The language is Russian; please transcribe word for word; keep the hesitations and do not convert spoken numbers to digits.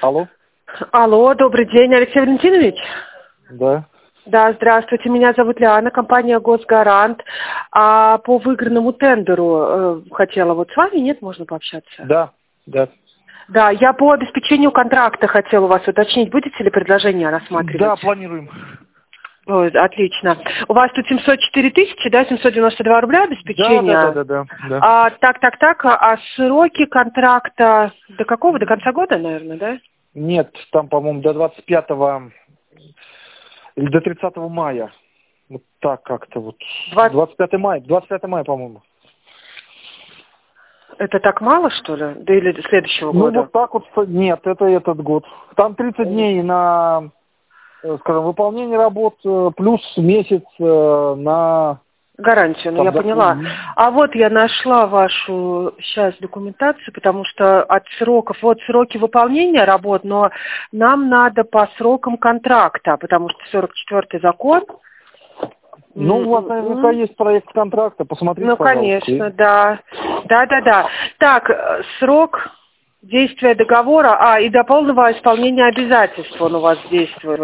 Алло. Алло, добрый день, Алексей Валентинович? Да. Да, здравствуйте, меня зовут Лиана, компания «Госгарант». А по выигранному тендеру э, хотела вот с вами, нет, можно пообщаться? Да, да. Да, я по обеспечению контракта хотела у вас уточнить, будете ли предложение рассматривать? Да, планируем. Ой, отлично. У вас тут семьсот четыре тысячи, да, семьсот девяносто два рубля обеспечения? Да, да, да, да, да. А, так, так, так, а, а сроки контракта до какого? До конца года, наверное, да? Нет, там, по-моему, до двадцать пятого или до тридцатого мая. Вот так как-то вот. двадцать двадцать пятого мая, двадцать пятого мая, по-моему. Это так мало, что ли? Да или до следующего Ну, года? вот так вот. Нет, это этот год. Там тридцать дней на, э, скажем, выполнение работ, э, плюс месяц э, на... Гарантию, ну там, я да, поняла. м, А вот я нашла вашу сейчас документацию, потому что от сроков, вот сроки выполнения работ, но нам надо по срокам контракта, потому что сорок четвёртый закон. Ну, у вас наверняка М-м-м. есть проект контракта, посмотрите, Ну, пожалуйста. конечно, да. Да, да, да. Так, э, срок действия договора, а, и до полного исполнения обязательств он у вас действует.